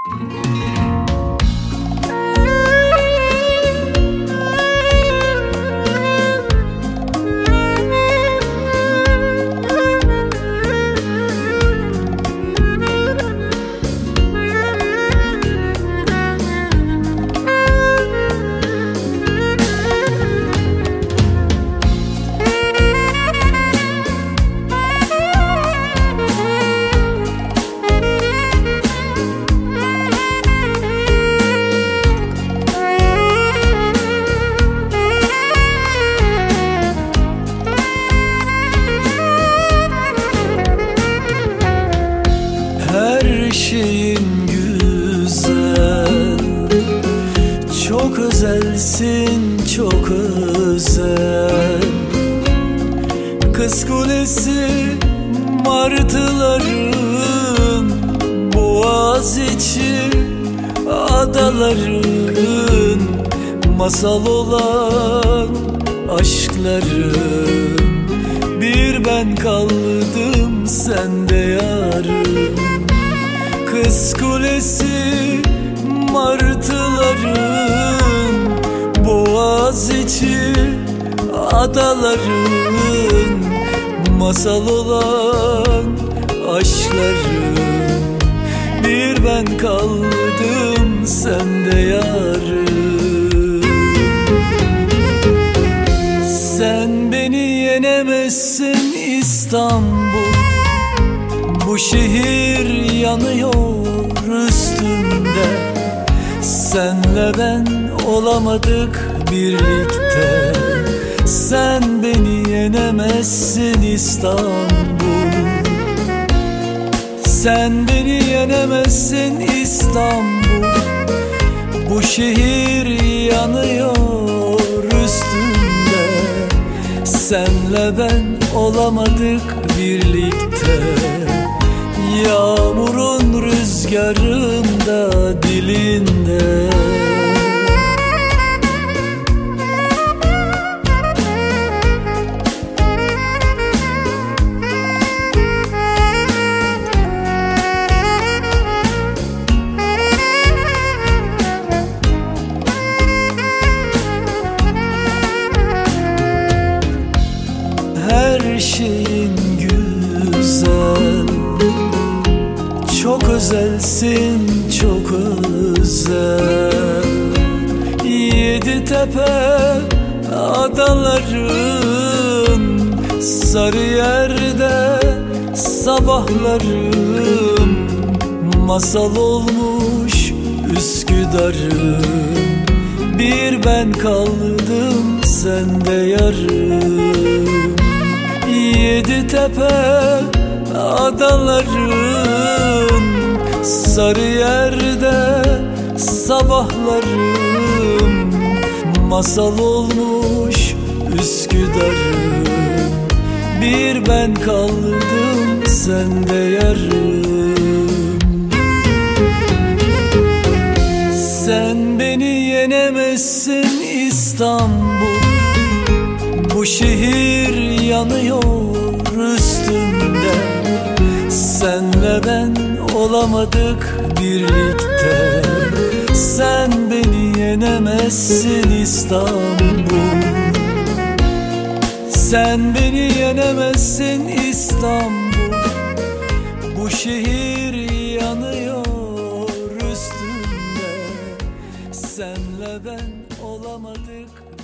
Her şeyin güzel, çok özelsin, çok özel. Kız Kulesi, martıların, Boğaziçi, adaların, masal olan aşkların. Bir ben kaldım sende yarım. Kız Kulesi, martıların, Boğaziçi, adaların, masal olan aşkların. Bir ben kaldım sende yarım. Sen beni yenemezsin İstanbul, bu şehir yanıyor üstümde. Senle ben olamadık birlikte. Sen beni yenemezsin İstanbul. Sen beni yenemezsin İstanbul, bu şehir yanıyor üstümde. Senle ben olamadık birlikte. Yağmurun rüzgarında dilinde. Her şeyin güzel, çok özelsin, çok özel. Yeditepe adaların, Sarıyer'de sabahlarım, masal olmuş Üsküdar'ım. Bir ben kaldım sende yarım. Yeditepe adaların, Sarıyer'de sabahlarım, masal olmuş Üsküdar'ım. Bir ben kaldım sende yarım. Sen beni yenemezsin İstanbul, bu şehir yanıyor üstümde. Senle ben olamadık birlikte. Sen beni yenemezsin İstanbul. Sen beni yenemezsin İstanbul, bu şehir yanıyor üstümde. Senle ben olamadık